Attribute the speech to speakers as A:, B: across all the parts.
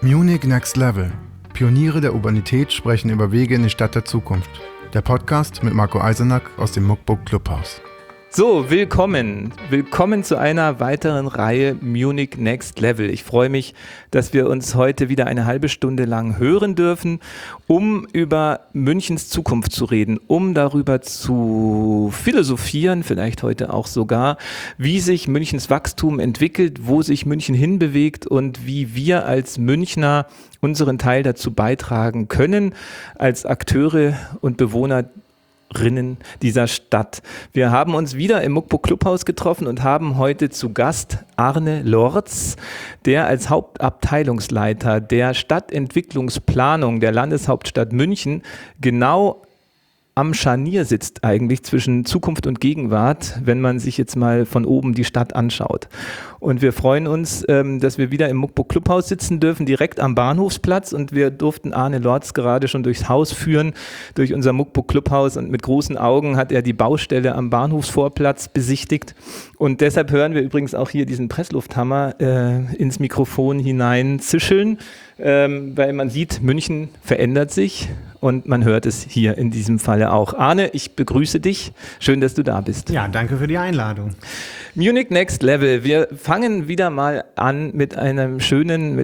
A: Munich Next Level. Pioniere der Urbanität sprechen über Wege in die Stadt der Zukunft. Der Podcast mit Marco Eisenack aus dem Muckbook Clubhaus.
B: So, willkommen zu einer weiteren Reihe Munich Next Level. Ich freue mich, dass wir uns heute wieder eine halbe Stunde lang hören dürfen, um über Münchens Zukunft zu reden, um darüber zu philosophieren, vielleicht heute auch sogar, wie sich Münchens Wachstum entwickelt, wo sich München hinbewegt und wie wir als Münchner unseren Teil dazu beitragen können, als Akteure und Bewohner dieser Stadt. Wir haben uns wieder im Muckbook Clubhaus getroffen und haben heute zu Gast Arne Lorz, der als Hauptabteilungsleiter der Stadtentwicklungsplanung der Landeshauptstadt München genau am Scharnier sitzt eigentlich zwischen Zukunft und Gegenwart, wenn man sich jetzt mal von oben die Stadt anschaut. Und wir freuen uns, dass wir wieder im Muckbook Clubhaus sitzen dürfen, direkt am Bahnhofsplatz, und wir durften Arne Lorz gerade schon durchs Haus führen, durch unser Muckbook Clubhaus, und mit großen Augen hat er die Baustelle am Bahnhofsvorplatz besichtigt. Und deshalb hören wir übrigens auch hier diesen Presslufthammer ins Mikrofon hinein zischeln, weil man sieht, München verändert sich. Und man hört es hier in diesem Falle auch. Arne, ich begrüße dich. Schön, dass du da bist.
C: Ja, danke für die Einladung.
B: Munich Next Level. Wir fangen wieder mal an mit einer schönen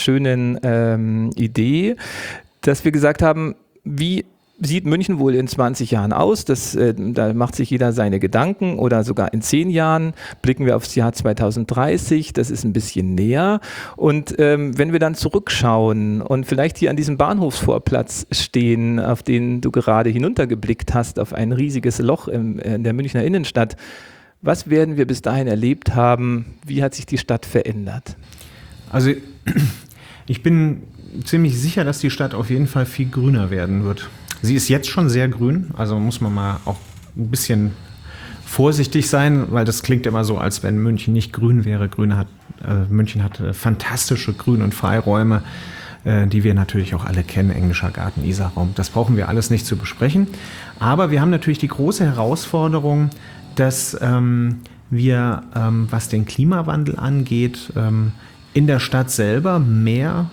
B: Idee, dass wir gesagt haben, wie sieht München wohl in 20 Jahren aus? Da macht sich jeder seine Gedanken, oder sogar in 10 Jahren. Blicken wir aufs Jahr 2030, das ist ein bisschen näher. Und wenn wir dann zurückschauen und vielleicht hier an diesem Bahnhofsvorplatz stehen, auf den du gerade hinuntergeblickt hast, auf ein riesiges Loch in der Münchner Innenstadt, was werden wir bis dahin erlebt haben? Wie hat sich die Stadt verändert?
C: Also ich bin ziemlich sicher, dass die Stadt auf jeden Fall viel grüner werden wird. Sie ist jetzt schon sehr grün, also muss man mal auch ein bisschen vorsichtig sein, weil das klingt immer so, als wenn München nicht grün wäre. München hat fantastische Grün- und Freiräume, die wir natürlich auch alle kennen, Englischer Garten, Isarraum. Das brauchen wir alles nicht zu besprechen. Aber wir haben natürlich die große Herausforderung, dass wir, was den Klimawandel angeht, in der Stadt selber mehr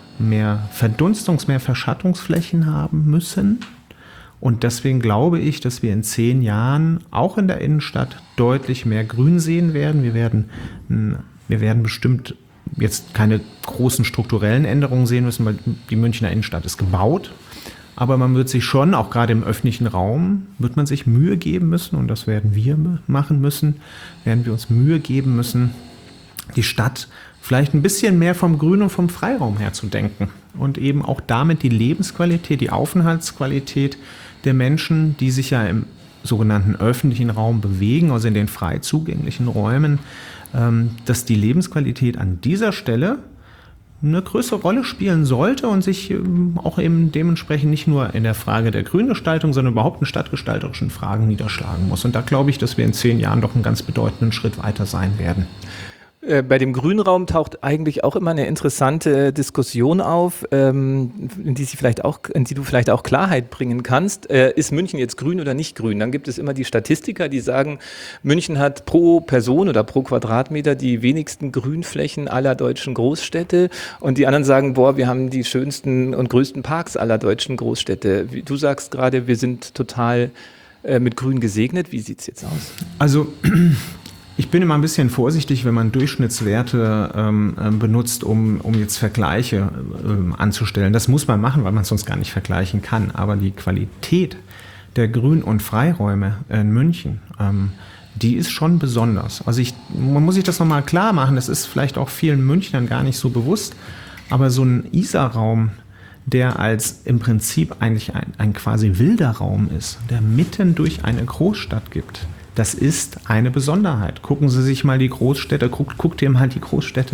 C: mehr Verschattungsflächen haben müssen. Und deswegen glaube ich, dass wir in 10 Jahren auch in der Innenstadt deutlich mehr Grün sehen werden. Wir werden bestimmt jetzt keine großen strukturellen Änderungen sehen müssen, weil die Münchner Innenstadt ist gebaut. Aber man wird sich schon, auch gerade im öffentlichen Raum, wird man sich Mühe geben müssen, und das werden wir machen müssen, werden wir uns Mühe geben müssen, die Stadt vielleicht ein bisschen mehr vom Grün und vom Freiraum her zu denken und eben auch damit die Lebensqualität, die Aufenthaltsqualität der Menschen, die sich ja im sogenannten öffentlichen Raum bewegen, also in den frei zugänglichen Räumen, dass die Lebensqualität an dieser Stelle eine größere Rolle spielen sollte und sich auch eben dementsprechend nicht nur in der Frage der Grüngestaltung, sondern überhaupt in stadtgestalterischen Fragen niederschlagen muss. Und da glaube ich, dass wir in 10 Jahren doch einen ganz bedeutenden Schritt weiter sein werden.
B: Bei dem Grünraum taucht eigentlich auch immer eine interessante Diskussion auf, in die du vielleicht auch Klarheit bringen kannst. Ist München jetzt grün oder nicht grün? Dann gibt es immer die Statistiker, die sagen, München hat pro Person oder pro Quadratmeter die wenigsten Grünflächen aller deutschen Großstädte, und die anderen sagen, wir haben die schönsten und größten Parks aller deutschen Großstädte. Du sagst gerade, wir sind total mit Grün gesegnet. Wie sieht es jetzt aus?
C: Also ich bin immer ein bisschen vorsichtig, wenn man Durchschnittswerte benutzt, um jetzt Vergleiche anzustellen. Das muss man machen, weil man es sonst gar nicht vergleichen kann. Aber die Qualität der Grün- und Freiräume in München, die ist schon besonders. Also man muss sich das nochmal klar machen, das ist vielleicht auch vielen Münchnern gar nicht so bewusst, aber so ein Isarraum, der als im Prinzip eigentlich ein quasi wilder Raum ist, der mitten durch eine Großstadt gibt, das ist eine Besonderheit. Gucken Sie sich mal die Großstädte, guckt dir mal die Großstädte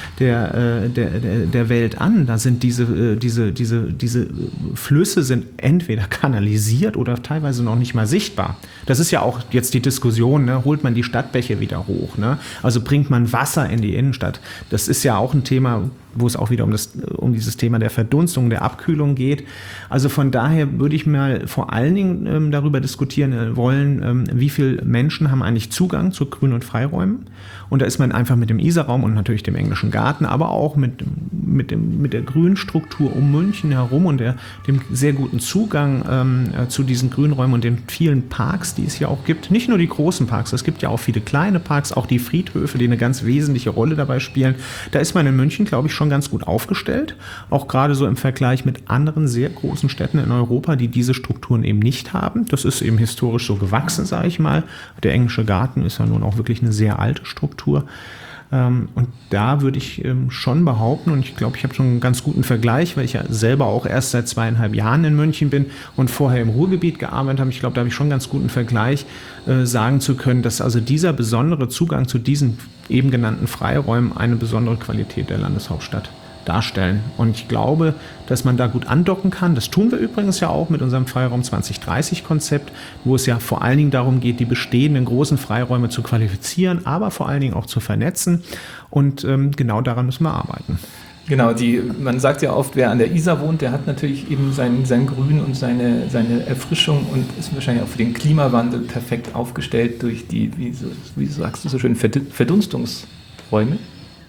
C: der Welt an. Da sind diese Flüsse sind entweder kanalisiert oder teilweise noch nicht mal sichtbar. Das ist ja auch jetzt die Diskussion, ne? Holt man die Stadtbäche wieder hoch, ne? Also bringt man Wasser in die Innenstadt. Das ist ja auch ein Thema, wo es auch wieder um dieses Thema der Verdunstung, der Abkühlung geht. Also von daher würde ich mal vor allen Dingen darüber diskutieren wollen, wie viele Menschen haben eigentlich Zugang zu Grün- und Freiräumen. Und da ist man einfach mit dem Isarraum und natürlich dem Englischen Garten, aber auch mit mit der Grünstruktur um München herum und dem sehr guten Zugang zu diesen Grünräumen und den vielen Parks, die es hier auch gibt. Nicht nur die großen Parks, es gibt ja auch viele kleine Parks, auch die Friedhöfe, die eine ganz wesentliche Rolle dabei spielen. Da ist man in München, glaube ich, schon ganz gut aufgestellt. Auch gerade so im Vergleich mit anderen sehr großen Städten in Europa, die diese Strukturen eben nicht haben. Das ist eben historisch so gewachsen, sage ich mal. Der Englische Garten ist ja nun auch wirklich eine sehr alte Struktur. Und da würde ich schon behaupten, und ich glaube, ich habe schon einen ganz guten Vergleich, weil ich ja selber auch erst seit 2,5 Jahren in München bin und vorher im Ruhrgebiet gearbeitet habe. Ich glaube, da habe ich schon einen ganz guten Vergleich, sagen zu können, dass also dieser besondere Zugang zu diesen eben genannten Freiräumen eine besondere Qualität der Landeshauptstadt darstellen. Und ich glaube, dass man da gut andocken kann. Das tun wir übrigens ja auch mit unserem Freiraum 2030-Konzept, wo es ja vor allen Dingen darum geht, die bestehenden großen Freiräume zu qualifizieren, aber vor allen Dingen auch zu vernetzen. Und genau daran müssen wir arbeiten.
B: Genau, man sagt ja oft, wer an der Isar wohnt, der hat natürlich eben sein Grün und seine Erfrischung und ist wahrscheinlich auch für den Klimawandel perfekt aufgestellt durch die, wie sagst du so schön, Verdunstungsräume.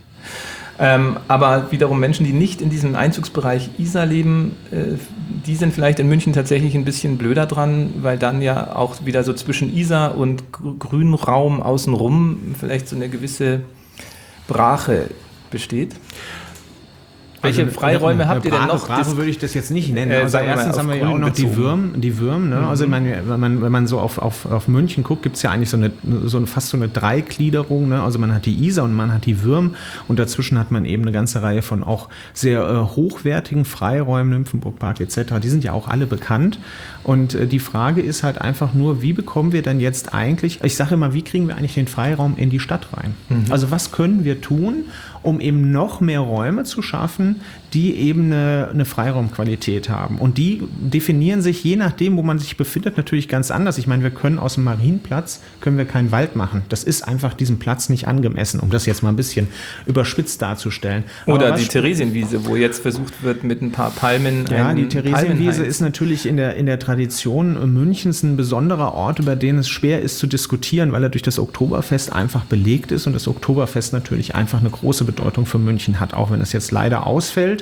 B: Aber wiederum Menschen, die nicht in diesem Einzugsbereich Isar leben, die sind vielleicht in München tatsächlich ein bisschen blöder dran, weil dann ja auch wieder so zwischen Isar und Grünraum außenrum vielleicht so eine gewisse Brache besteht. Welche Freiräume habt ihr denn noch?
C: Brache würde ich das jetzt nicht nennen. Also erstens haben wir ja auch noch die Würm. Ne? Also wenn man so auf München guckt, gibt es ja eigentlich fast so eine Dreigliederung. Ne? Also man hat die Isar und man hat die Würm und dazwischen hat man eben eine ganze Reihe von auch sehr hochwertigen Freiräumen, Nymphenburgpark etc. Die sind ja auch alle bekannt. Und die Frage ist halt einfach nur, wie bekommen wir dann jetzt eigentlich, ich sage immer, wie kriegen wir eigentlich den Freiraum in die Stadt rein? Also was können wir tun, um eben noch mehr Räume zu schaffen, die eben eine Freiraumqualität haben. Und die definieren sich je nachdem, wo man sich befindet, natürlich ganz anders. Ich meine, wir können aus dem Marienplatz keinen Wald machen. Das ist einfach diesem Platz nicht angemessen, um das jetzt mal ein bisschen überspitzt darzustellen.
B: Oder die Theresienwiese, wo jetzt versucht wird, mit ein paar Palmen.
C: Ja, die Theresienwiese ist natürlich in der Tradition Münchens ein besonderer Ort, über den es schwer ist zu diskutieren, weil er durch das Oktoberfest einfach belegt ist und das Oktoberfest natürlich einfach eine große Bedeutung für München hat, auch wenn es jetzt leider ausfällt.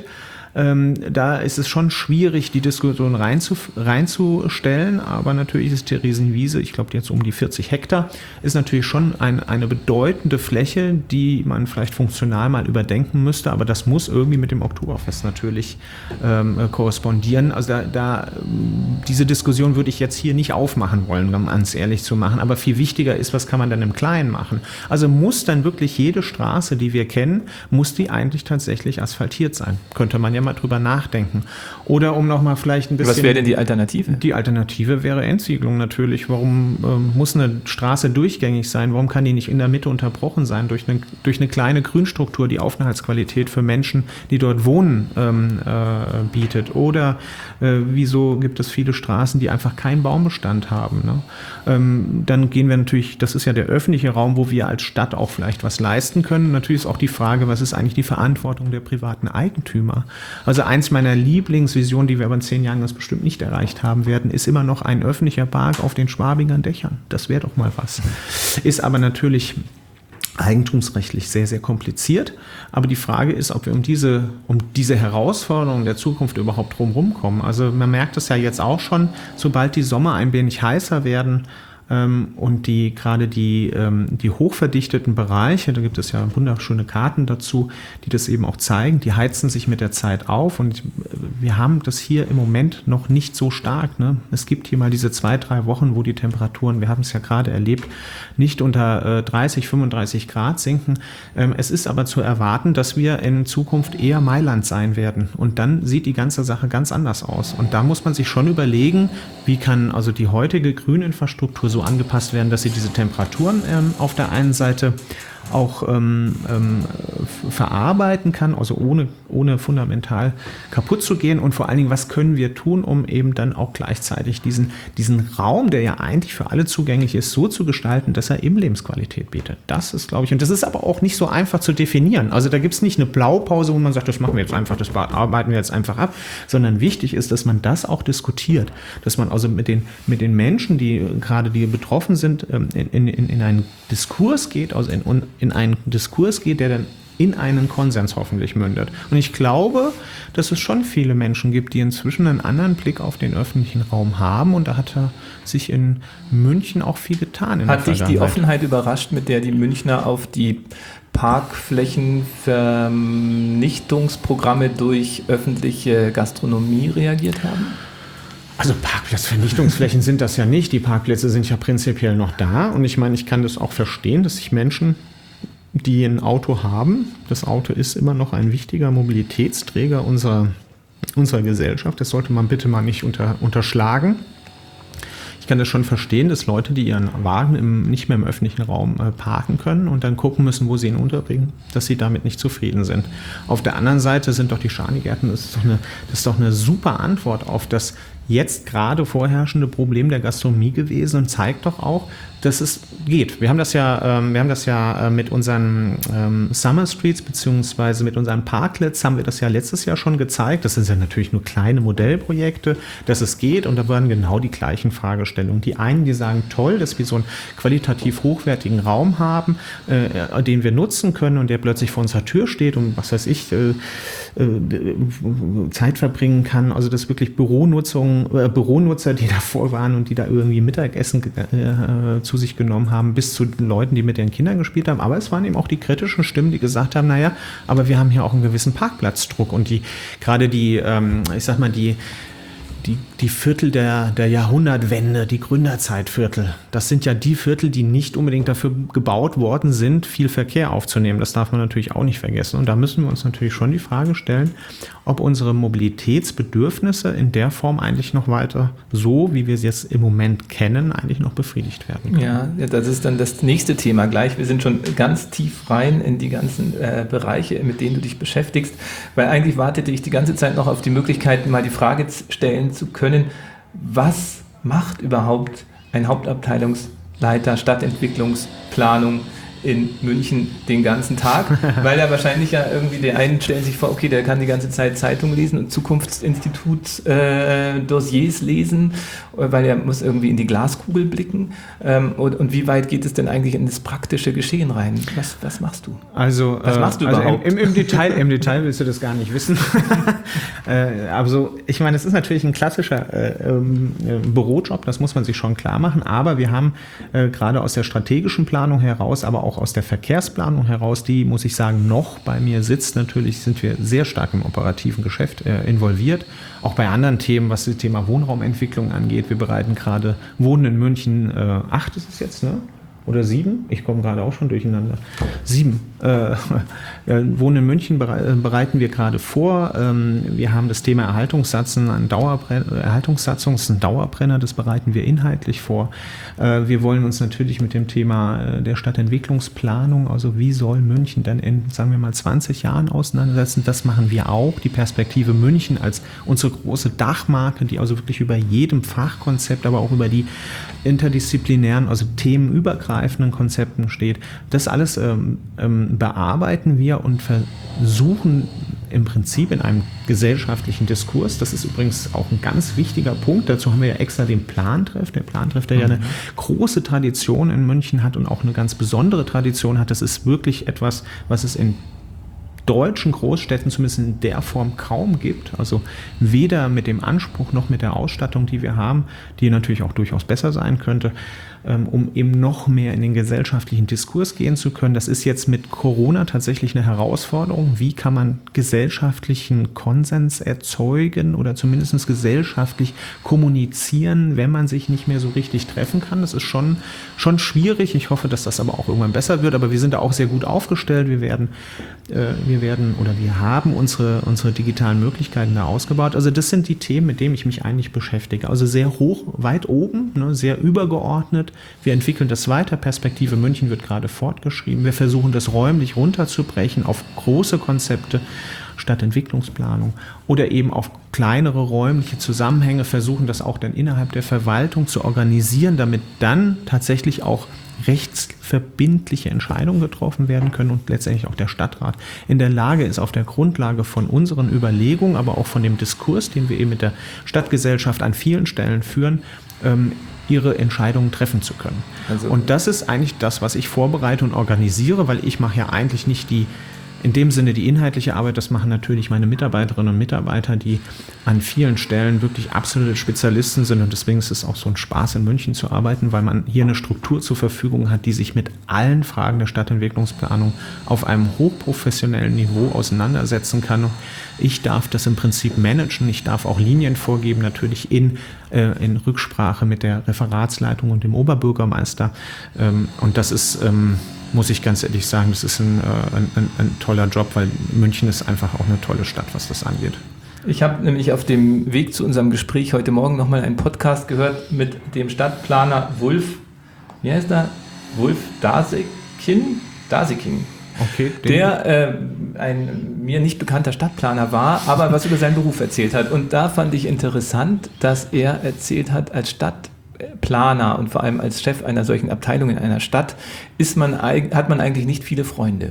C: Da ist es schon schwierig, die Diskussion reinzustellen, aber natürlich ist Theresienwiese, ich glaube jetzt um die 40 Hektar, ist natürlich schon eine bedeutende Fläche, die man vielleicht funktional mal überdenken müsste, aber das muss irgendwie mit dem Oktoberfest natürlich korrespondieren. Also diese Diskussion würde ich jetzt hier nicht aufmachen wollen, um ganz ehrlich zu machen, aber viel wichtiger ist, was kann man dann im Kleinen machen? Also muss dann wirklich jede Straße, die wir kennen, muss die eigentlich tatsächlich asphaltiert sein? Könnte man ja mal drüber nachdenken. Oder um nochmal vielleicht ein bisschen...
B: Was wäre denn die Alternative?
C: Die Alternative wäre Entsiegelung natürlich. Warum muss eine Straße durchgängig sein? Warum kann die nicht in der Mitte unterbrochen sein durch eine kleine Grünstruktur, die Aufenthaltsqualität für Menschen, die dort wohnen, bietet? Oder wieso gibt es viele Straßen, die einfach keinen Baumbestand haben? Ne? Dann gehen wir natürlich, das ist ja der öffentliche Raum, wo wir als Stadt auch vielleicht was leisten können. Natürlich ist auch die Frage, was ist eigentlich die Verantwortung der privaten Eigentümer? Also eins meiner Lieblingsvisionen, die wir aber in 10 Jahren das bestimmt nicht erreicht haben werden, ist immer noch ein öffentlicher Park auf den Schwabinger Dächern. Das wäre doch mal was. Ist aber natürlich eigentumsrechtlich sehr, sehr kompliziert. Aber die Frage ist, ob wir um diese Herausforderungen der Zukunft überhaupt drumherum kommen. Also man merkt es ja jetzt auch schon, sobald die Sommer ein wenig heißer werden, und gerade die hochverdichteten Bereiche, da gibt es ja wunderschöne Karten dazu, die das eben auch zeigen, die heizen sich mit der Zeit auf und wir haben das hier im Moment noch nicht so stark. Ne? Es gibt hier mal diese 2-3 Wochen, wo die Temperaturen, wir haben es ja gerade erlebt, nicht unter 30, 35 Grad sinken. Es ist aber zu erwarten, dass wir in Zukunft eher Mailand sein werden und dann sieht die ganze Sache ganz anders aus. Und da muss man sich schon überlegen, wie kann also die heutige Grüninfrastruktur so angepasst werden, dass sie diese Temperaturen auf der einen Seite auch verarbeiten kann, also ohne fundamental kaputt zu gehen und vor allen Dingen, was können wir tun, um eben dann auch gleichzeitig diesen Raum, der ja eigentlich für alle zugänglich ist, so zu gestalten, dass er eben Lebensqualität bietet. Das ist, glaube ich, und das ist aber auch nicht so einfach zu definieren. Also da gibt es nicht eine Blaupause, wo man sagt, das machen wir jetzt einfach, das arbeiten wir jetzt einfach ab, sondern wichtig ist, dass man das auch diskutiert, dass man also mit den Menschen, die betroffen sind, in einen Diskurs geht, also in einen Diskurs geht, der dann in einen Konsens hoffentlich mündet. Und ich glaube, dass es schon viele Menschen gibt, die inzwischen einen anderen Blick auf den öffentlichen Raum haben. Und da hat sich in München auch viel getan.
B: Hat dich die Offenheit überrascht, mit der die Münchner auf die Parkflächenvernichtungsprogramme durch öffentliche Gastronomie reagiert haben?
C: Also Parkplatzvernichtungsflächen sind das ja nicht. Die Parkplätze sind ja prinzipiell noch da. Und ich meine, ich kann das auch verstehen, dass sich Menschen, die ein Auto haben, das Auto ist immer noch ein wichtiger Mobilitätsträger unserer Gesellschaft. Das sollte man bitte mal nicht unterschlagen. Ich kann das schon verstehen, dass Leute, die ihren Wagen nicht mehr im öffentlichen Raum parken können und dann gucken müssen, wo sie ihn unterbringen, dass sie damit nicht zufrieden sind. Auf der anderen Seite sind doch die Schanigärten, das ist doch eine super Antwort auf das jetzt gerade vorherrschende Problem der Gastronomie gewesen und zeigt doch auch, dass es geht. Wir haben das ja mit unseren Summer Streets beziehungsweise mit unseren Parklets haben wir das ja letztes Jahr schon gezeigt. Das sind ja natürlich nur kleine Modellprojekte, dass es geht und da waren genau die gleichen Fragestellungen. Die einen, die sagen, toll, dass wir so einen qualitativ hochwertigen Raum haben, den wir nutzen können und der plötzlich vor unserer Tür steht und was weiß ich, Zeit verbringen kann. Also das wirklich Büronutzer, die davor waren und die da irgendwie Mittagessen zu sich genommen haben, bis zu den Leuten, die mit ihren Kindern gespielt haben. Aber es waren eben auch die kritischen Stimmen, die gesagt haben, naja, aber wir haben hier auch einen gewissen Parkplatzdruck und die Viertel der Jahrhundertwende, die Gründerzeitviertel, das sind ja die Viertel, die nicht unbedingt dafür gebaut worden sind, viel Verkehr aufzunehmen. Das darf man natürlich auch nicht vergessen. Und da müssen wir uns natürlich schon die Frage stellen, ob unsere Mobilitätsbedürfnisse in der Form eigentlich noch weiter, so wie wir sie jetzt im Moment kennen, eigentlich noch befriedigt werden können.
B: Ja, das ist dann das nächste Thema gleich. Wir sind schon ganz tief rein in die ganzen Bereiche, mit denen du dich beschäftigst, weil eigentlich wartete ich die ganze Zeit noch auf die Möglichkeit, mal die Frage stellen zu können, was macht überhaupt ein Hauptabteilungsleiter Stadtentwicklungsplanung in München den ganzen Tag, weil er wahrscheinlich ja irgendwie, der einen stellen sich vor, okay, der kann die ganze Zeit Zeitung lesen und Zukunftsinstitut-Dossiers lesen, weil er muss irgendwie in die Glaskugel blicken. Und wie weit geht es denn eigentlich in das praktische Geschehen rein? Was machst du?
C: Was machst du überhaupt? Im Detail willst du das gar nicht wissen. Also ich meine, es ist natürlich ein klassischer Bürojob, das muss man sich schon klar machen, aber wir haben gerade aus der strategischen Planung heraus, aber auch aus der Verkehrsplanung heraus, die, muss ich sagen, noch bei mir sitzt. Natürlich sind wir sehr stark im operativen Geschäft involviert. Auch bei anderen Themen, was das Thema Wohnraumentwicklung angeht. Wir bereiten gerade Wohnen in München 8 ist es jetzt, ne? Oder 7? Ich komme gerade auch schon durcheinander. 7. Wohnen in München bereiten wir gerade vor. Wir haben das Thema Erhaltungssatzung, ist ein Dauerbrenner, das bereiten wir inhaltlich vor. Wir wollen uns natürlich mit dem Thema der Stadtentwicklungsplanung, also wie soll München dann in, sagen wir mal, 20 Jahren auseinandersetzen. Das machen wir auch. Die Perspektive München als unsere große Dachmarke, die also wirklich über jedem Fachkonzept, aber auch über die interdisziplinären, also themenübergreifenden Konzepten steht. Das alles bearbeiten wir und versuchen im Prinzip in einem gesellschaftlichen Diskurs, das ist übrigens auch ein ganz wichtiger Punkt, dazu haben wir ja extra den Plantreff, der ja eine große Tradition in München hat und auch eine ganz besondere Tradition hat. Das ist wirklich etwas, was es in deutschen Großstädten zumindest in der Form kaum gibt. Also weder mit dem Anspruch noch mit der Ausstattung, die wir haben, die natürlich auch durchaus besser sein könnte, um eben noch mehr in den gesellschaftlichen Diskurs gehen zu können. Das ist jetzt mit Corona tatsächlich eine Herausforderung. Wie kann man gesellschaftlichen Konsens erzeugen oder zumindest gesellschaftlich kommunizieren, wenn man sich nicht mehr so richtig treffen kann? Das ist schon schwierig. Ich hoffe, dass das aber auch irgendwann besser wird. Aber wir sind da auch sehr gut aufgestellt. Wir haben unsere digitalen Möglichkeiten da ausgebaut. Also das sind die Themen, mit denen ich mich eigentlich beschäftige. Also sehr hoch, weit oben, sehr übergeordnet. Wir entwickeln das weiter. Perspektive München wird gerade fortgeschrieben. Wir versuchen das räumlich runterzubrechen auf große Konzepte, Stadtentwicklungsplanung oder eben auf kleinere räumliche Zusammenhänge, versuchen das auch dann innerhalb der Verwaltung zu organisieren, damit dann tatsächlich auch rechtsverbindliche Entscheidungen getroffen werden können und letztendlich auch der Stadtrat in der Lage ist, auf der Grundlage von unseren Überlegungen, aber auch von dem Diskurs, den wir eben mit der Stadtgesellschaft an vielen Stellen führen, ihre Entscheidungen treffen zu können. Und das ist eigentlich das, was ich vorbereite und organisiere, weil ich mache ja eigentlich nicht die in dem Sinne die inhaltliche Arbeit, das machen natürlich meine Mitarbeiterinnen und Mitarbeiter, die an vielen Stellen wirklich absolute Spezialisten sind und deswegen ist es auch so ein Spaß, in München zu arbeiten, weil man hier eine Struktur zur Verfügung hat, die sich mit allen Fragen der Stadtentwicklungsplanung auf einem hochprofessionellen Niveau auseinandersetzen kann. Ich darf das im Prinzip managen, ich darf auch Linien vorgeben, natürlich in Rücksprache mit der Referatsleitung und dem Oberbürgermeister und das ist muss ich ganz ehrlich sagen, das ist ein toller Job, weil München ist einfach auch eine tolle Stadt, was das angeht.
B: Ich habe nämlich auf dem Weg zu unserem Gespräch heute Morgen nochmal einen Podcast gehört mit dem Stadtplaner Wulf, wie heißt er? Wulf Daseking?
C: Okay,
B: der ein mir nicht bekannter Stadtplaner war, aber was über seinen Beruf erzählt hat. Und da fand ich interessant, dass er erzählt hat, als Stadtplaner und vor allem als Chef einer solchen Abteilung in einer Stadt hat man eigentlich nicht viele Freunde.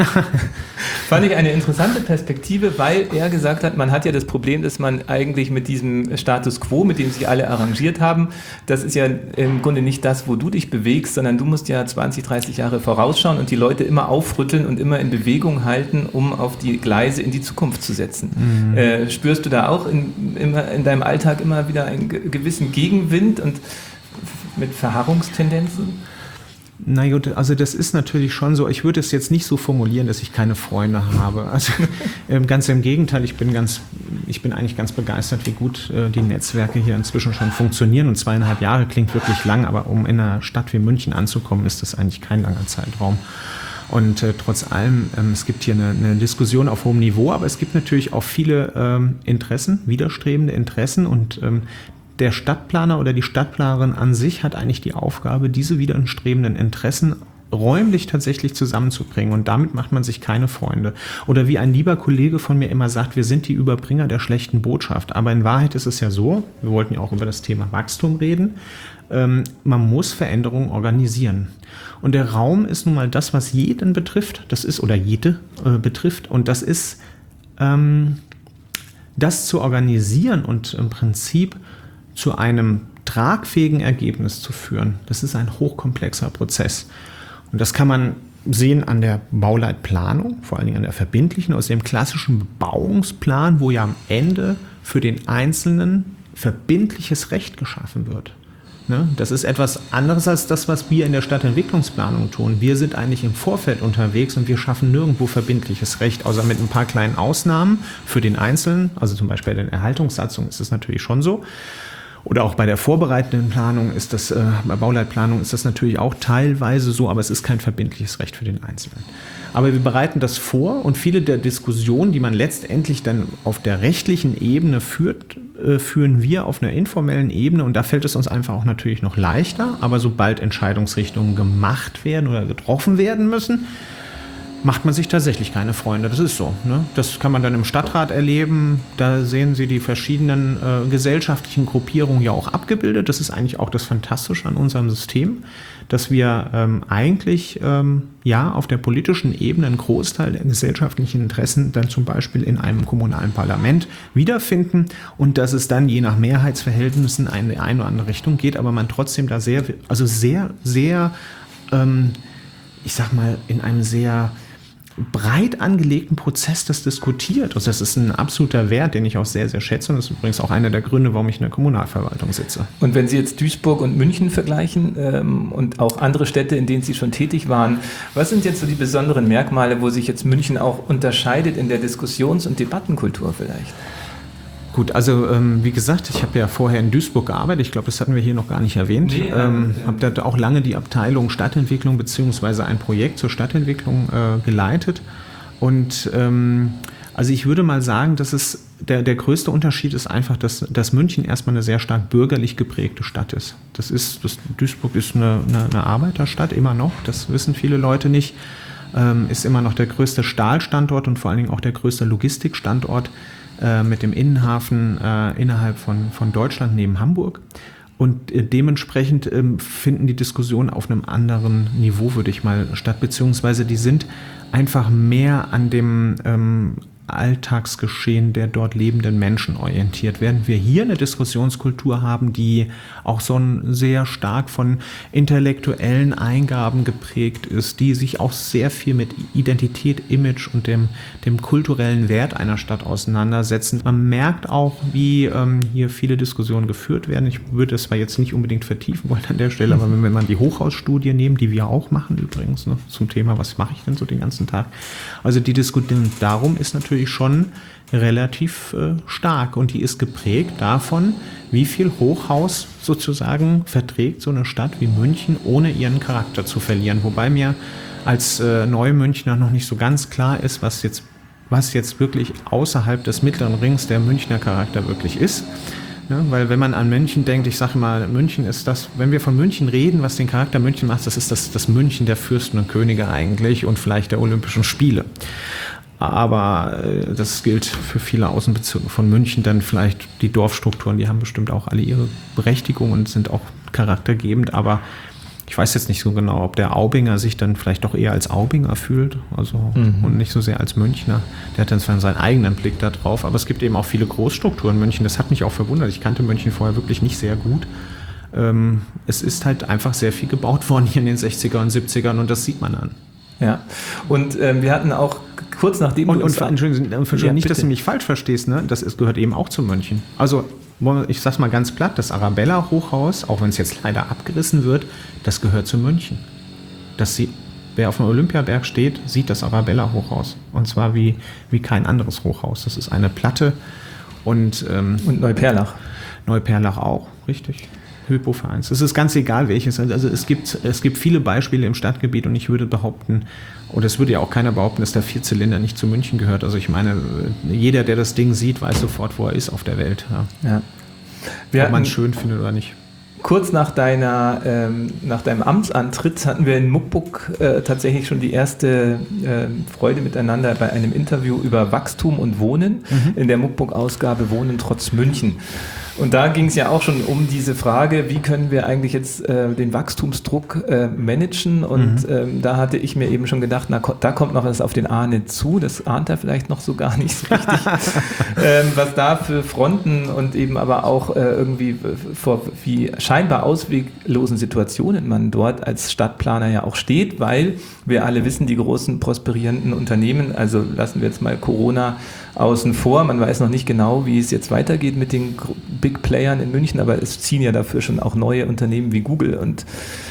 B: Fand ich eine interessante Perspektive, weil er gesagt hat, man hat ja das Problem, dass man eigentlich mit diesem Status Quo, mit dem sich alle arrangiert haben, das ist ja im Grunde nicht das, wo du dich bewegst, sondern du musst ja 20, 30 Jahre vorausschauen und die Leute immer aufrütteln und immer in Bewegung halten, um auf die Gleise in die Zukunft zu setzen. Mhm. Spürst du da auch in deinem Alltag immer wieder einen gewissen Gegenwind und mit Verharrungstendenzen?
C: Na gut, also das ist natürlich schon so, ich würde es jetzt nicht so formulieren, dass ich keine Freunde habe. Also ganz im Gegenteil, ich bin eigentlich ganz begeistert, wie gut die Netzwerke hier inzwischen schon funktionieren und 2,5 Jahre klingt wirklich lang, aber um in einer Stadt wie München anzukommen, ist das eigentlich kein langer Zeitraum. Und trotz allem, es gibt hier eine Diskussion auf hohem Niveau, aber es gibt natürlich auch viele Interessen, widerstrebende Interessen und der Stadtplaner oder die Stadtplanerin an sich hat eigentlich die Aufgabe, diese widerstrebenden Interessen räumlich tatsächlich zusammenzubringen und damit macht man sich keine Freunde. Oder wie ein lieber Kollege von mir immer sagt, wir sind die Überbringer der schlechten Botschaft. Aber in Wahrheit ist es ja so, wir wollten ja auch über das Thema Wachstum reden, man muss Veränderungen organisieren. Und der Raum ist nun mal das, was jeden betrifft, das ist oder jede betrifft und das ist das zu organisieren und im Prinzip zu einem tragfähigen Ergebnis zu führen. Das ist ein hochkomplexer Prozess. Und das kann man sehen an der Bauleitplanung, vor allen Dingen an der verbindlichen, aus dem klassischen Bebauungsplan, wo ja am Ende für den Einzelnen verbindliches Recht geschaffen wird. Das ist etwas anderes als das, was wir in der Stadtentwicklungsplanung tun. Wir sind eigentlich im Vorfeld unterwegs und wir schaffen nirgendwo verbindliches Recht, außer mit ein paar kleinen Ausnahmen für den Einzelnen. Also zum Beispiel bei den Erhaltungssatzungen ist es natürlich schon so. Oder auch bei der vorbereitenden Planung ist das, bei Bauleitplanung ist das natürlich auch teilweise so, aber es ist kein verbindliches Recht für den Einzelnen. Aber wir bereiten das vor und viele der Diskussionen, die man letztendlich dann auf der rechtlichen Ebene führt, führen wir auf einer informellen Ebene und da fällt es uns einfach auch natürlich noch leichter, aber sobald Entscheidungsrichtungen gemacht werden oder getroffen werden müssen, macht man sich tatsächlich keine Freunde. Das ist so. Ne? Das kann man dann im Stadtrat erleben. Da sehen Sie die verschiedenen gesellschaftlichen Gruppierungen ja auch abgebildet. Das ist eigentlich auch das Fantastische an unserem System, dass wir eigentlich auf der politischen Ebene einen Großteil der gesellschaftlichen Interessen dann zum Beispiel in einem kommunalen Parlament wiederfinden und dass es dann je nach Mehrheitsverhältnissen in eine oder andere Richtung geht, aber man trotzdem da sehr, ich sag mal, in einem sehr breit angelegten Prozess das diskutiert. Also das ist ein absoluter Wert, den ich auch sehr, sehr schätze. Und das ist übrigens auch einer der Gründe, warum ich in der Kommunalverwaltung sitze.
B: Und wenn Sie jetzt Duisburg und München vergleichen und auch andere Städte, in denen Sie schon tätig waren, was sind jetzt so die besonderen Merkmale, wo sich jetzt München auch unterscheidet in der Diskussions- und Debattenkultur vielleicht?
C: Gut, also wie gesagt, ich habe ja vorher in Duisburg gearbeitet. Ich glaube, das hatten wir hier noch gar nicht erwähnt.
B: Nee,
C: habe da auch lange die Abteilung Stadtentwicklung bzw. ein Projekt zur Stadtentwicklung geleitet. Und also ich würde mal sagen, dass es der größte Unterschied ist einfach, dass München erstmal eine sehr stark bürgerlich geprägte Stadt ist. Duisburg ist eine Arbeiterstadt immer noch. Das wissen viele Leute nicht. Ist immer noch der größte Stahlstandort und vor allen Dingen auch der größte Logistikstandort mit dem Innenhafen innerhalb von Deutschland neben Hamburg. Und dementsprechend finden die Diskussionen auf einem anderen Niveau, würde ich mal, statt, beziehungsweise die sind einfach mehr an Alltagsgeschehen der dort lebenden Menschen orientiert. Während wir hier eine Diskussionskultur haben, die auch so sehr stark von intellektuellen Eingaben geprägt ist, die sich auch sehr viel mit Identität, Image und dem kulturellen Wert einer Stadt auseinandersetzen. Man merkt auch, wie hier viele Diskussionen geführt werden. Ich würde es zwar jetzt nicht unbedingt vertiefen wollen an der Stelle, aber wenn wir mal die Hochhausstudie nehmen, die wir auch machen übrigens, ne, zum Thema, was mache ich denn so den ganzen Tag? Also die Diskussion darum ist natürlich schon relativ stark und die ist geprägt davon, wie viel Hochhaus sozusagen verträgt so eine Stadt wie München, ohne ihren Charakter zu verlieren. Wobei mir als Neumünchner noch nicht so ganz klar ist, was jetzt wirklich außerhalb des mittleren Rings der Münchner Charakter wirklich ist. Ja, weil wenn man an München denkt, ich sage mal, München ist das, wenn wir von München reden, was den Charakter München macht, das ist das München der Fürsten und Könige eigentlich und vielleicht der Olympischen Spiele. Aber das gilt für viele Außenbezirke von München, dann vielleicht die Dorfstrukturen, die haben bestimmt auch alle ihre Berechtigung und sind auch charaktergebend, aber ich weiß jetzt nicht so genau, ob der Aubinger sich dann vielleicht doch eher als Aubinger fühlt, also und nicht so sehr als Münchner. Der hat dann zwar seinen eigenen Blick da drauf, aber es gibt eben auch viele Großstrukturen in München. Das hat mich auch verwundert. Ich kannte München vorher wirklich nicht sehr gut. Es ist halt einfach sehr viel gebaut worden hier in den 60er und 70ern und das sieht man an.
B: Ja, und wir hatten auch kurz nachdem
C: Entschuldigung, nicht, dass du mich falsch verstehst, ne? Gehört eben auch zu München. Also ich sag's mal ganz platt, das Arabella-Hochhaus, auch wenn es jetzt leider abgerissen wird, das gehört zu München. Wer auf dem Olympiaberg steht, sieht das Arabella-Hochhaus. Und zwar wie kein anderes Hochhaus. Das ist eine Platte und
B: Neuperlach.
C: Neuperlach auch, richtig. Hypovereins. Es ist ganz egal welches. Also es gibt viele Beispiele im Stadtgebiet und ich würde behaupten, oder es würde ja auch keiner behaupten, dass der Vierzylinder nicht zu München gehört. Also ich meine, jeder, der das Ding sieht, weiß sofort, wo er ist auf der Welt. Ja. Ob man es schön findet oder nicht.
B: Kurz nach deinem Amtsantritt hatten wir in Muckbook tatsächlich schon die erste Freude miteinander bei einem Interview über Wachstum und Wohnen in der Muckbook-Ausgabe Wohnen trotz München. Und da ging es ja auch schon um diese Frage, wie können wir eigentlich jetzt den Wachstumsdruck managen? Und da hatte ich mir eben schon gedacht, da kommt noch was auf den Arne zu, das ahnt er vielleicht noch so gar nicht so richtig, was da für Fronten und eben aber auch irgendwie vor wie scheinbar ausweglosen Situationen man dort als Stadtplaner ja auch steht, weil wir alle wissen, die großen prosperierenden Unternehmen, also lassen wir jetzt mal Corona außen vor, man weiß noch nicht genau, wie es jetzt weitergeht mit den Big Playern in München, aber es ziehen ja dafür schon auch neue Unternehmen wie Google und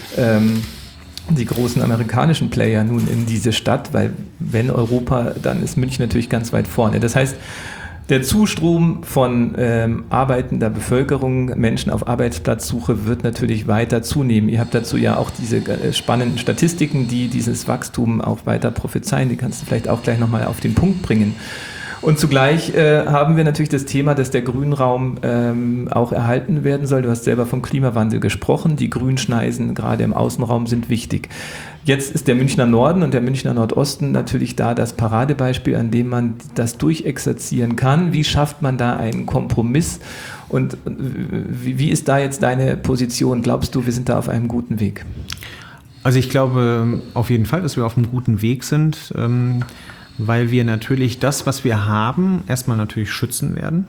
B: die großen amerikanischen Player nun in diese Stadt, weil wenn Europa, dann ist München natürlich ganz weit vorne. Das heißt, der Zustrom von arbeitender Bevölkerung, Menschen auf Arbeitsplatzsuche wird natürlich weiter zunehmen. Ihr habt dazu ja auch diese spannenden Statistiken, die dieses Wachstum auch weiter prophezeien. Die kannst du vielleicht auch gleich nochmal auf den Punkt bringen. Und zugleich haben wir natürlich das Thema, dass der Grünraum auch erhalten werden soll. Du hast selber vom Klimawandel gesprochen. Die Grünschneisen gerade im Außenraum sind wichtig. Jetzt ist der Münchner Norden und der Münchner Nordosten natürlich da das Paradebeispiel, an dem man das durchexerzieren kann. Wie schafft man da einen Kompromiss? Und wie ist da jetzt deine Position? Glaubst du, wir sind da auf einem guten Weg?
C: Also ich glaube auf jeden Fall, dass wir auf einem guten Weg sind. Weil wir natürlich das, was wir haben, erstmal natürlich schützen werden.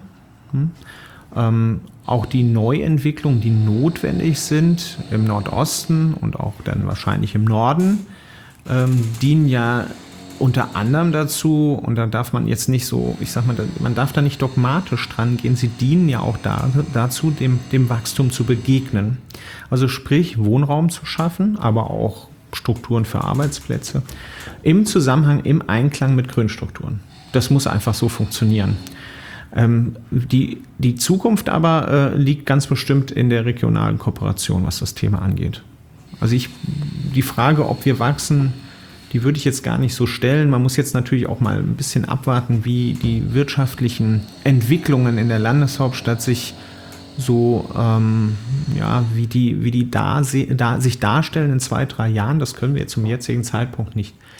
C: Auch die Neuentwicklungen, die notwendig sind im Nordosten und auch dann wahrscheinlich im Norden, dienen ja unter anderem dazu, und da darf man jetzt nicht so, ich sag mal, man darf da nicht dogmatisch dran gehen, sie dienen ja auch dazu, dem Wachstum zu begegnen. Also sprich, Wohnraum zu schaffen, aber auch Strukturen für Arbeitsplätze im Zusammenhang, im Einklang mit Grünstrukturen. Das muss einfach so funktionieren. Die Zukunft aber liegt ganz bestimmt in der regionalen Kooperation, was das Thema angeht. Also die Frage, ob wir wachsen, die würde ich jetzt gar nicht so stellen. Man muss jetzt natürlich auch mal ein bisschen abwarten, wie die wirtschaftlichen Entwicklungen in der Landeshauptstadt sich so, wie die sich darstellen in 2-3 Jahren, das können wir zum jetzigen Zeitpunkt nicht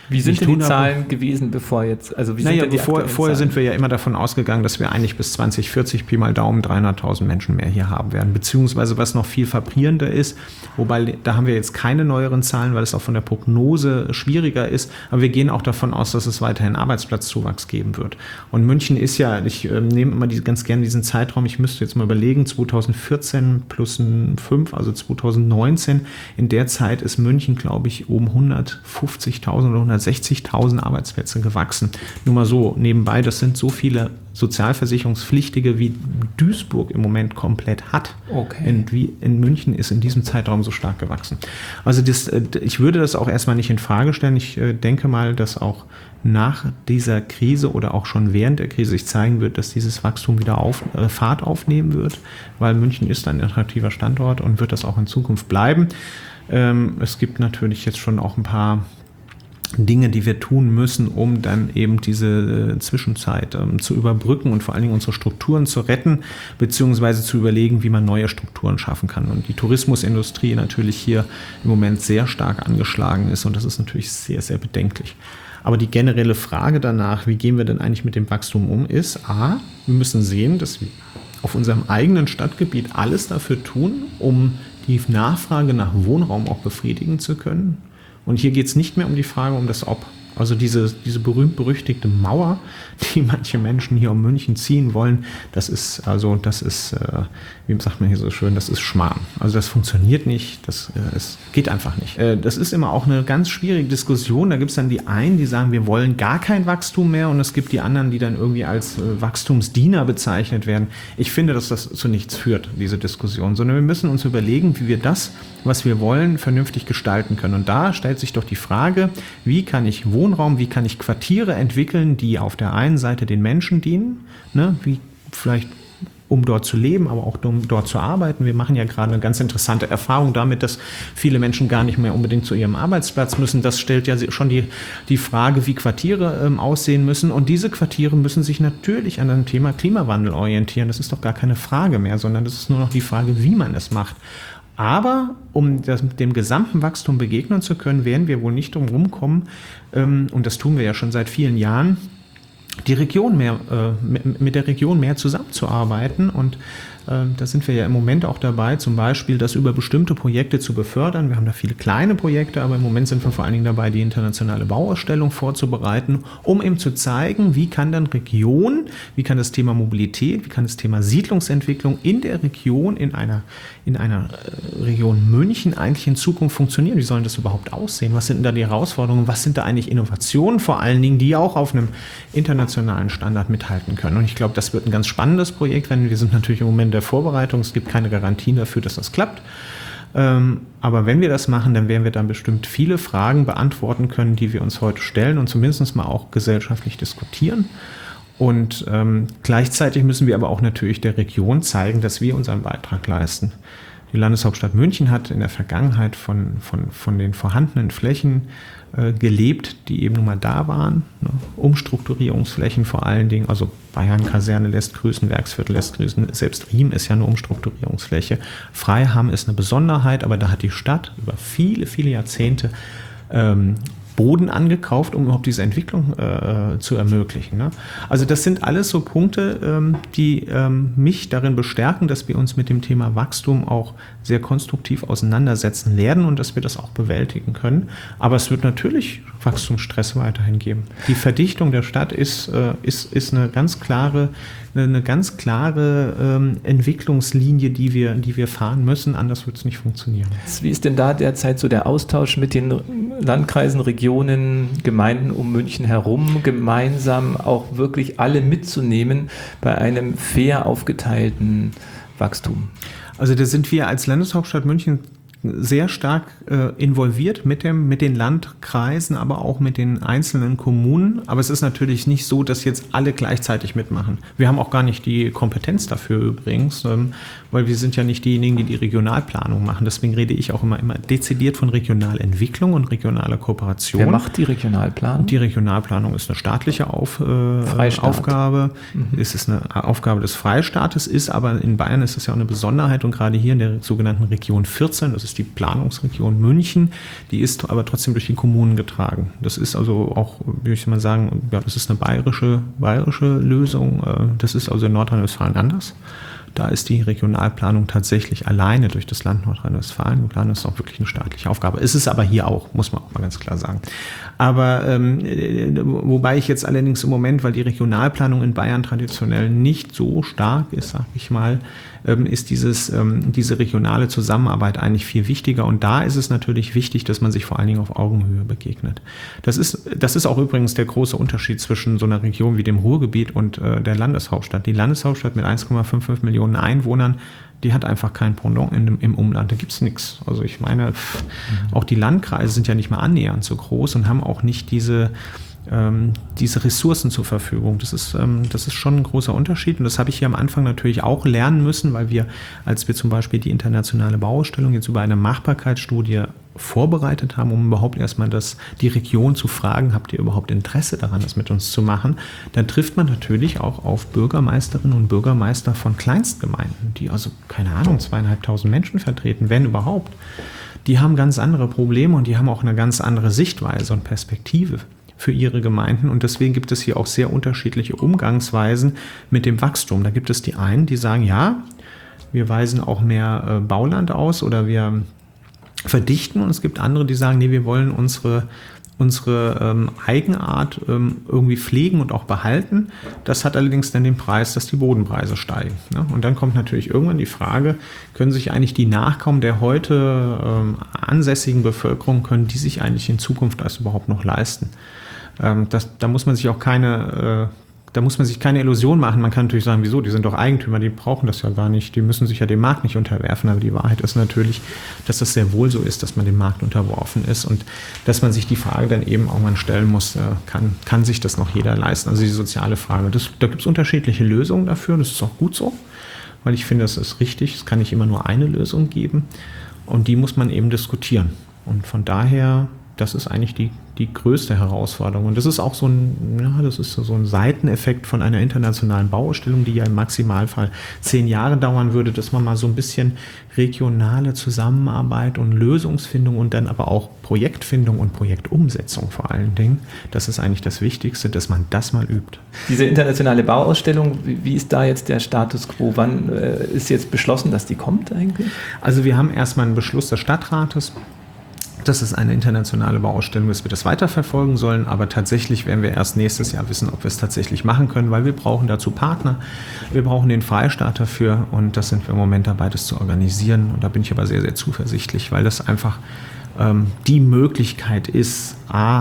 B: Wie sind denn die Zahlen gewesen, bevor jetzt? Also wie sind denn die
C: vorher
B: Zahlen?
C: sind wir ja immer davon ausgegangen, dass wir eigentlich bis 2040 Pi mal Daumen 300.000 Menschen mehr hier haben werden. Beziehungsweise was noch viel frappierender ist, wobei da haben wir jetzt keine neueren Zahlen, weil es auch von der Prognose schwieriger ist. Aber wir gehen auch davon aus, dass es weiterhin Arbeitsplatzzuwachs geben wird. Und München ist ja, ich nehme immer ganz gerne diesen Zeitraum, ich müsste jetzt mal überlegen, 2014 plus 5, also 2019, in der Zeit ist München, glaube ich, um 150.000 oder 160.000 Arbeitsplätze gewachsen. Nur mal so nebenbei, das sind so viele Sozialversicherungspflichtige, wie Duisburg im Moment komplett hat.
B: Okay.
C: In München ist in diesem Zeitraum so stark gewachsen. Also ich würde das auch erstmal nicht in Frage stellen. Ich denke mal, dass auch nach dieser Krise oder auch schon während der Krise sich zeigen wird, dass dieses Wachstum wieder Fahrt aufnehmen wird, weil München ist ein attraktiver Standort und wird das auch in Zukunft bleiben. Es gibt natürlich jetzt schon auch ein paar Dinge, die wir tun müssen, um dann eben diese Zwischenzeit zu überbrücken und vor allen Dingen unsere Strukturen zu retten, beziehungsweise zu überlegen, wie man neue Strukturen schaffen kann. Und die Tourismusindustrie natürlich hier im Moment sehr stark angeschlagen ist und das ist natürlich sehr, sehr bedenklich. Aber die generelle Frage danach, wie gehen wir denn eigentlich mit dem Wachstum um, ist A, wir müssen sehen, dass wir auf unserem eigenen Stadtgebiet alles dafür tun, um die Nachfrage nach Wohnraum auch befriedigen zu können. Und hier geht es nicht mehr um die Frage um das Ob. Also diese berühmt-berüchtigte Mauer, die manche Menschen hier um München ziehen wollen, das ist, wie sagt man hier so schön, das ist Schmarrn. Also das funktioniert nicht, es geht einfach nicht. Das ist immer auch eine ganz schwierige Diskussion. Da gibt es dann die einen, die sagen, wir wollen gar kein Wachstum mehr und es gibt die anderen, die dann irgendwie als Wachstumsdiener bezeichnet werden. Ich finde, dass das zu nichts führt, diese Diskussion, sondern wir müssen uns überlegen, wie wir das, was wir wollen, vernünftig gestalten können. Und da stellt sich doch die Frage, wie kann ich Wohnraum, wie kann ich Quartiere entwickeln, die auf der einen Seite den Menschen dienen, ne, wie vielleicht um dort zu leben, aber auch um dort zu arbeiten. Wir machen ja gerade eine ganz interessante Erfahrung damit, dass viele Menschen gar nicht mehr unbedingt zu ihrem Arbeitsplatz müssen. Das stellt ja schon die Frage, wie Quartiere aussehen müssen. Und diese Quartiere müssen sich natürlich an dem Thema Klimawandel orientieren. Das ist doch gar keine Frage mehr, sondern das ist nur noch die Frage, wie man es macht. Aber um dem gesamten Wachstum begegnen zu können, werden wir wohl nicht drum rumkommen, und das tun wir ja schon seit vielen Jahren, mit der Region mehr zusammenzuarbeiten. Und da sind wir ja im Moment auch dabei, zum Beispiel das über bestimmte Projekte zu befördern. Wir haben da viele kleine Projekte, aber im Moment sind wir vor allen Dingen dabei, die internationale Bauausstellung vorzubereiten, um eben zu zeigen, wie kann dann Region, wie kann das Thema Mobilität, wie kann das Thema Siedlungsentwicklung in der Region, in einer Region München eigentlich in Zukunft funktionieren. Wie sollen das überhaupt aussehen? Was sind denn da die Herausforderungen? Was sind da eigentlich Innovationen vor allen Dingen, die auch auf einem internationalen Standard mithalten können? Und ich glaube, das wird ein ganz spannendes Projekt, wir sind natürlich im Moment der Vorbereitung. Es gibt keine Garantien dafür, dass das klappt. Aber wenn wir das machen, dann werden wir dann bestimmt viele Fragen beantworten können, die wir uns heute stellen und zumindest mal auch gesellschaftlich diskutieren. Und gleichzeitig müssen wir aber auch natürlich der Region zeigen, dass wir unseren Beitrag leisten. Die Landeshauptstadt München hat in der Vergangenheit von den vorhandenen Flächen gelebt, die eben nun mal da waren. Ne? Umstrukturierungsflächen vor allen Dingen, also Bayern-Kaserne lässt grüßen, Werksviertel lässt grüßen, selbst Riem ist ja eine Umstrukturierungsfläche. Freiham ist eine Besonderheit, aber da hat die Stadt über viele, viele Jahrzehnte Boden angekauft, um überhaupt diese Entwicklung zu ermöglichen. Ne? Also das sind alles so Punkte, die mich darin bestärken, dass wir uns mit dem Thema Wachstum auch sehr konstruktiv auseinandersetzen werden und dass wir das auch bewältigen können. Aber es wird natürlich Wachstumsstress weiterhin geben. Die Verdichtung der Stadt ist eine ganz klare Entwicklungslinie, die wir fahren müssen. Anders wird es nicht funktionieren.
B: Wie ist denn da derzeit so der Austausch mit den Landkreisen, Regionen, Gemeinden um München herum, gemeinsam auch wirklich alle mitzunehmen bei einem fair aufgeteilten Wachstum?
C: Also da sind wir als Landeshauptstadt München sehr stark involviert mit den Landkreisen, aber auch mit den einzelnen Kommunen. Aber es ist natürlich nicht so, dass jetzt alle gleichzeitig mitmachen. Wir haben auch gar nicht die Kompetenz dafür übrigens, weil wir sind ja nicht diejenigen, die die Regionalplanung machen. Deswegen rede ich auch immer dezidiert von Regionalentwicklung und regionaler Kooperation.
B: Wer macht die Regionalplanung?
C: Die Regionalplanung ist eine staatliche Aufgabe. Es ist eine Aufgabe des Freistaates, ist aber in Bayern ist es ja auch eine Besonderheit und gerade hier in der sogenannten Region 14, das ist ist die Planungsregion München, die ist aber trotzdem durch die Kommunen getragen. Das ist also auch, würde ich mal sagen, ja, das ist eine bayerische Lösung. Das ist also in Nordrhein-Westfalen anders. Da ist die Regionalplanung tatsächlich alleine durch das Land Nordrhein-Westfalen geplant. Das ist auch wirklich eine staatliche Aufgabe. Ist es aber hier auch, muss man auch mal ganz klar sagen. Aber wobei ich jetzt allerdings im Moment, weil die Regionalplanung in Bayern traditionell nicht so stark ist, sag ich mal, ist diese regionale Zusammenarbeit eigentlich viel wichtiger. Und da ist es natürlich wichtig, dass man sich vor allen Dingen auf Augenhöhe begegnet. Das ist auch übrigens der große Unterschied zwischen so einer Region wie dem Ruhrgebiet und der Landeshauptstadt. Die Landeshauptstadt mit 1,55 Millionen Einwohnern, die hat einfach kein Pendant im Umland. Da gibt es nichts. Also ich meine, auch die Landkreise sind ja nicht mal annähernd so groß und haben auch nicht diese Ressourcen zur Verfügung. Das ist schon ein großer Unterschied. Und das habe ich hier am Anfang natürlich auch lernen müssen, weil als wir zum Beispiel die internationale Bauausstellung jetzt über eine Machbarkeitsstudie vorbereitet haben, um überhaupt erstmal die Region zu fragen, habt ihr überhaupt Interesse daran, das mit uns zu machen, dann trifft man natürlich auch auf Bürgermeisterinnen und Bürgermeister von Kleinstgemeinden, die also, keine Ahnung, 2.500 Menschen vertreten, wenn überhaupt. Die haben ganz andere Probleme und die haben auch eine ganz andere Sichtweise und Perspektive für ihre Gemeinden. Und deswegen gibt es hier auch sehr unterschiedliche Umgangsweisen mit dem Wachstum. Da gibt es die einen, die sagen, ja, wir weisen auch mehr Bauland aus oder wir verdichten. Und es gibt andere, die sagen, nee, wir wollen unsere Eigenart irgendwie pflegen und auch behalten. Das hat allerdings dann den Preis, dass die Bodenpreise steigen. Ne? Und dann kommt natürlich irgendwann die Frage, können sich eigentlich die Nachkommen der heute ansässigen Bevölkerung, können die sich eigentlich in Zukunft das überhaupt noch leisten? Da muss man sich keine Illusion machen. Man kann natürlich sagen, wieso, die sind doch Eigentümer, die brauchen das ja gar nicht, die müssen sich ja dem Markt nicht unterwerfen. Aber die Wahrheit ist natürlich, dass das sehr wohl so ist, dass man dem Markt unterworfen ist und dass man sich die Frage dann eben auch mal stellen muss, kann sich das noch jeder leisten? Also die soziale Frage. Da gibt es unterschiedliche Lösungen dafür, das ist auch gut so, weil ich finde, das ist richtig, es kann nicht immer nur eine Lösung geben und die muss man eben diskutieren. Und von daher, das ist eigentlich die größte Herausforderung. Und das ist auch so ein Seiteneffekt von einer internationalen Bauausstellung, die ja im Maximalfall 10 Jahre dauern würde, dass man mal so ein bisschen regionale Zusammenarbeit und Lösungsfindung und dann aber auch Projektfindung und Projektumsetzung vor allen Dingen, das ist eigentlich das Wichtigste, dass man das mal übt.
B: Diese internationale Bauausstellung, wie ist da jetzt der Status quo? Wann ist jetzt beschlossen, dass die kommt eigentlich?
C: Also wir haben erstmal einen Beschluss des Stadtrates. Das ist eine internationale Bauausstellung, dass wir das weiterverfolgen sollen, aber tatsächlich werden wir erst nächstes Jahr wissen, ob wir es tatsächlich machen können, weil wir brauchen dazu Partner, wir brauchen den Freistaat dafür und das sind wir im Moment dabei, das zu organisieren und da bin ich aber sehr, sehr zuversichtlich, weil das einfach die Möglichkeit ist,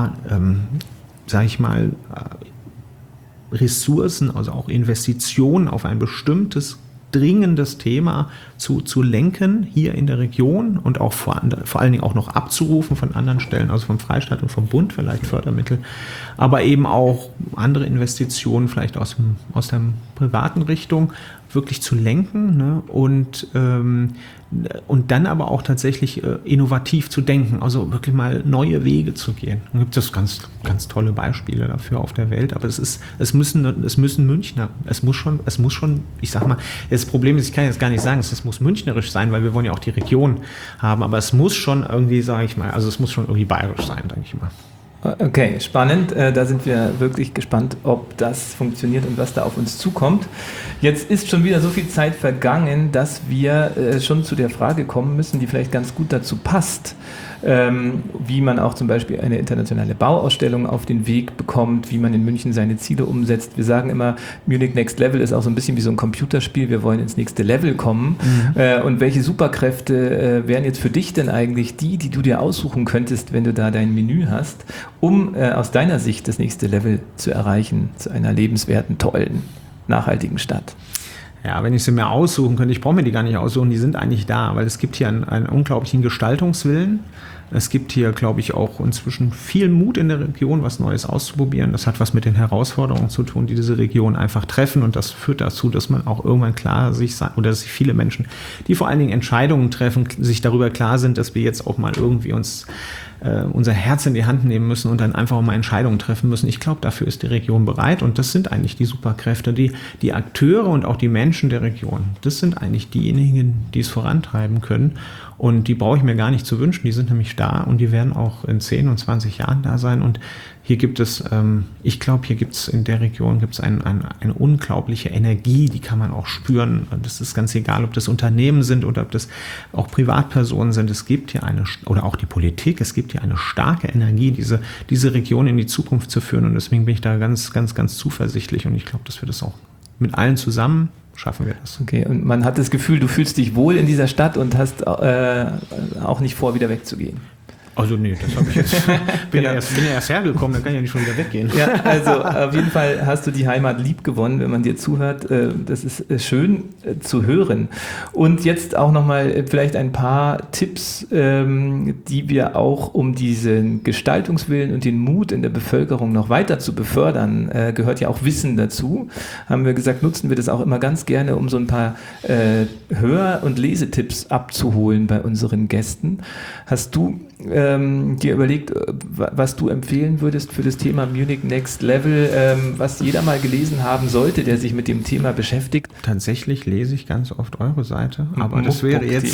C: Ressourcen, also auch Investitionen auf ein bestimmtes dringendes Thema zu lenken hier in der Region und auch vor allen Dingen auch noch abzurufen von anderen Stellen, also vom Freistaat und vom Bund vielleicht Fördermittel, aber eben auch andere Investitionen vielleicht aus der privaten Richtung wirklich zu lenken, ne? Und dann aber auch tatsächlich innovativ zu denken, also wirklich mal neue Wege zu gehen. Da gibt es ganz, ganz tolle Beispiele dafür auf der Welt, aber es müssen Münchner, es muss schon, ich sag mal, das Problem ist, ich kann jetzt gar nicht sagen, es muss münchnerisch sein, weil wir wollen ja auch die Region haben, aber es muss schon irgendwie, sage ich mal, also es muss schon irgendwie bayerisch sein, denke ich mal.
B: Okay, spannend. Da sind wir wirklich gespannt, ob das funktioniert und was da auf uns zukommt. Jetzt ist schon wieder so viel Zeit vergangen, dass wir schon zu der Frage kommen müssen, die vielleicht ganz gut dazu passt, wie man auch zum Beispiel eine internationale Bauausstellung auf den Weg bekommt, wie man in München seine Ziele umsetzt. Wir sagen immer, Munich Next Level ist auch so ein bisschen wie so ein Computerspiel. Wir wollen ins nächste Level kommen. Und welche Superkräfte wären jetzt für dich denn eigentlich die du dir aussuchen könntest, wenn du da dein Menü hast, um aus deiner Sicht das nächste Level zu erreichen, zu einer lebenswerten, tollen, nachhaltigen Stadt?
C: Ja, wenn ich sie mir aussuchen könnte, ich brauche mir die gar nicht aussuchen, die sind eigentlich da, weil es gibt hier einen unglaublichen Gestaltungswillen. Es gibt hier, glaube ich, auch inzwischen viel Mut in der Region, was Neues auszuprobieren. Das hat was mit den Herausforderungen zu tun, die diese Region einfach treffen. Und das führt dazu, dass man auch irgendwann dass sich viele Menschen, die vor allen Dingen Entscheidungen treffen, sich darüber klar sind, dass wir jetzt auch mal irgendwie uns unser Herz in die Hand nehmen müssen und dann einfach mal Entscheidungen treffen müssen. Ich glaube, dafür ist die Region bereit und das sind eigentlich die Superkräfte, die Akteure und auch die Menschen der Region. Das sind eigentlich diejenigen, die es vorantreiben können und die brauche ich mir gar nicht zu wünschen. Die sind nämlich da und die werden auch in 10 und 20 Jahren da sein und hier gibt es, ich glaube, hier gibt es in der Region eine unglaubliche Energie, die kann man auch spüren. Und das ist ganz egal, ob das Unternehmen sind oder ob das auch Privatpersonen sind. Es gibt hier oder auch die Politik, es gibt hier eine starke Energie, diese Region in die Zukunft zu führen. Und deswegen bin ich da ganz, ganz, ganz zuversichtlich. Und ich glaube, dass wir das auch mit allen zusammen schaffen wir das.
B: Okay, und man hat das Gefühl, du fühlst dich wohl in dieser Stadt und hast auch nicht vor, wieder wegzugehen.
C: Also nee, das habe ich jetzt. Bin ja erst hergekommen, dann kann ich ja nicht schon wieder weggehen.
B: Ja, also auf jeden Fall hast du die Heimat lieb gewonnen, wenn man dir zuhört. Das ist schön zu hören. Und jetzt auch nochmal vielleicht ein paar Tipps, die wir auch, um diesen Gestaltungswillen und den Mut in der Bevölkerung noch weiter zu befördern, gehört ja auch Wissen dazu. Haben wir gesagt, nutzen wir das auch immer ganz gerne, um so ein paar Hör- und Lesetipps abzuholen bei unseren Gästen. Hast du dir überlegt, was du empfehlen würdest für das Thema Munich Next Level, was jeder mal gelesen haben sollte, der sich mit dem Thema beschäftigt?
C: Tatsächlich lese ich ganz oft eure Seite, aber das wäre jetzt,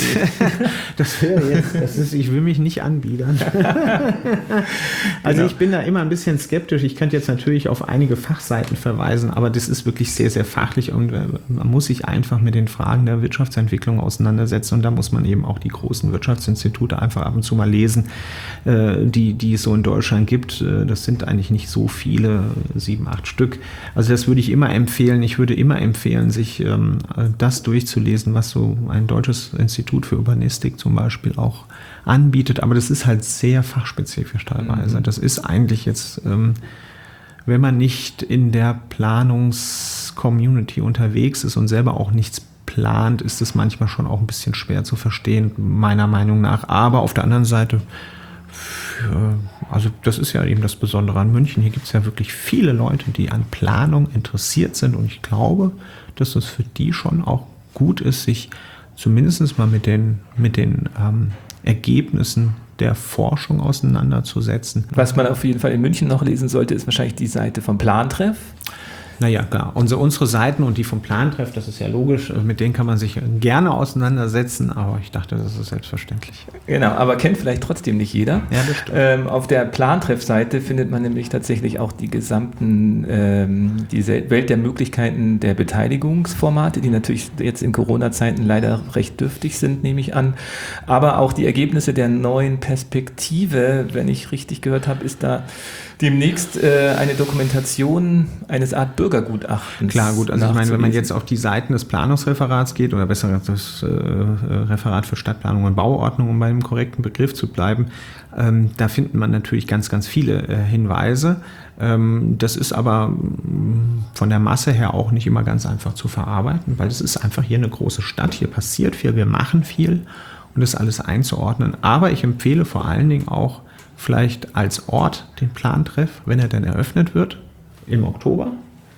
C: ich will mich nicht anbiedern. Also ich bin da immer ein bisschen skeptisch. Ich könnte jetzt natürlich auf einige Fachseiten verweisen, aber das ist wirklich sehr, sehr fachlich und man muss sich einfach mit den Fragen der Wirtschaftsentwicklung auseinandersetzen und da muss man eben auch die großen Wirtschaftsinstitute einfach ab und zu mal lesen, die es so in Deutschland gibt. Das sind eigentlich nicht so viele, 7, 8 Stück. Also das würde ich immer empfehlen. Ich würde immer empfehlen, sich das durchzulesen, was so ein deutsches Institut für Urbanistik zum Beispiel auch anbietet. Aber das ist halt sehr fachspezifisch teilweise. Das ist eigentlich jetzt, wenn man nicht in der Planungscommunity unterwegs ist und selber auch nichts plant, ist es manchmal schon auch ein bisschen schwer zu verstehen, meiner Meinung nach. Aber auf der anderen Seite, also das ist ja eben das Besondere an München. Hier gibt es ja wirklich viele Leute, die an Planung interessiert sind. Und ich glaube, dass es für die schon auch gut ist, sich zumindest mal mit den Ergebnissen der Forschung auseinanderzusetzen.
B: Was man auf jeden Fall in München noch lesen sollte, ist wahrscheinlich die Seite vom Plantreff.
C: Naja, klar. Unsere Seiten und die vom Plantreff, das ist ja logisch, mit denen kann man sich gerne auseinandersetzen, aber ich dachte, das ist selbstverständlich.
B: Genau, aber kennt vielleicht trotzdem nicht jeder.
C: Ja, das stimmt.
B: Auf der Plantreff-Seite findet man nämlich tatsächlich auch die gesamten, die Welt der Möglichkeiten der Beteiligungsformate, die natürlich jetzt in Corona-Zeiten leider recht dürftig sind, nehme ich an, aber auch die Ergebnisse der neuen Perspektive, wenn ich richtig gehört habe, ist da demnächst eine Dokumentation eines Art Bürgergutachtens.
C: Klar, gut, also ich meine, wenn man jetzt auf die Seiten des Planungsreferats geht, oder besser das Referat für Stadtplanung und Bauordnung, um bei einem korrekten Begriff zu bleiben, da findet man natürlich ganz, ganz viele Hinweise. Das ist aber von der Masse her auch nicht immer ganz einfach zu verarbeiten, weil es ist einfach hier eine große Stadt, hier passiert viel, wir machen viel und das alles einzuordnen. Aber ich empfehle vor allen Dingen auch, vielleicht als Ort den Plantreff, wenn er dann eröffnet wird, im Oktober.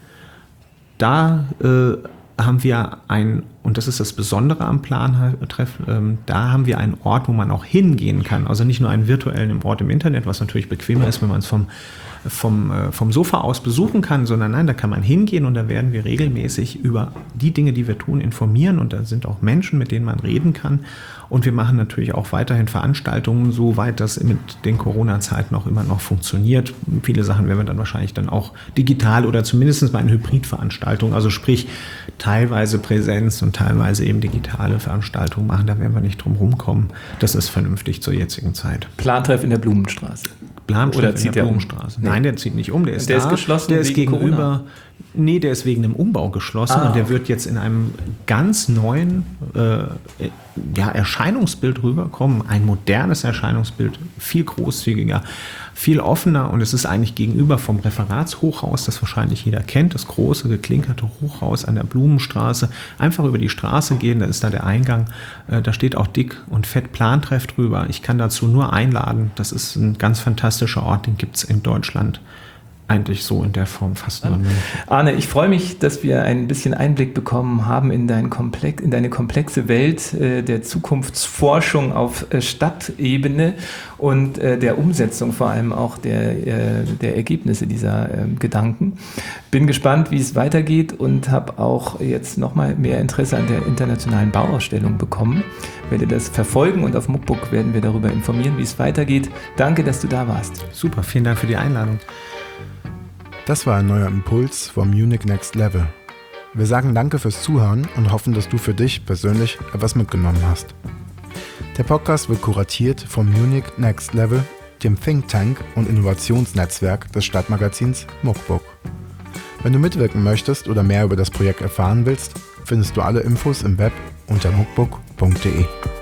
C: Da haben wir und das ist das Besondere am Plantreff, da haben wir einen Ort, wo man auch hingehen kann. Also nicht nur einen virtuellen Ort im Internet, was natürlich bequemer ist, wenn man es vom Sofa aus besuchen kann, sondern nein, da kann man hingehen und da werden wir regelmäßig über die Dinge, die wir tun, informieren und da sind auch Menschen, mit denen man reden kann. Und wir machen natürlich auch weiterhin Veranstaltungen, soweit das mit den Corona-Zeiten auch immer noch funktioniert. Viele Sachen werden wir dann wahrscheinlich dann auch digital oder zumindest mal eine Hybridveranstaltung, also sprich teilweise Präsenz und teilweise eben digitale Veranstaltungen machen. Da werden wir nicht drum rumkommen. Das ist vernünftig zur jetzigen Zeit.
B: Plantreff in der Blumenstraße.
C: Oder zieht der Blumenstraße?
B: Nee.
C: Nein, der zieht nicht um, der ist
B: geschlossen.
C: Der ist gegenüber. Corona. Nee, der ist wegen dem Umbau geschlossen und der wird jetzt in einem ganz neuen Erscheinungsbild rüberkommen. Ein modernes Erscheinungsbild, viel großzügiger, viel offener und es ist eigentlich gegenüber vom Referatshochhaus, das wahrscheinlich jeder kennt, das große geklinkerte Hochhaus an der Blumenstraße. Einfach über die Straße gehen, da ist da der Eingang, da steht auch dick und fett Plantreff drüber. Ich kann dazu nur einladen, das ist ein ganz fantastischer Ort, den gibt es in Deutschland eigentlich so in der Form fast nur in München.
B: Arne, ich freue mich, dass wir ein bisschen Einblick bekommen haben in deine komplexe Welt der Zukunftsforschung auf Stadtebene und der Umsetzung vor allem auch der Ergebnisse dieser Gedanken. Bin gespannt, wie es weitergeht und habe auch jetzt nochmal mehr Interesse an der internationalen Bauausstellung bekommen. Werde das verfolgen und auf Muckbook werden wir darüber informieren, wie es weitergeht. Danke, dass du da warst.
C: Super, vielen Dank für die Einladung.
A: Das war ein neuer Impuls vom Munich Next Level. Wir sagen danke fürs Zuhören und hoffen, dass du für dich persönlich etwas mitgenommen hast. Der Podcast wird kuratiert vom Munich Next Level, dem Think Tank und Innovationsnetzwerk des Stadtmagazins Muckbook. Wenn du mitwirken möchtest oder mehr über das Projekt erfahren willst, findest du alle Infos im Web unter muckbook.de.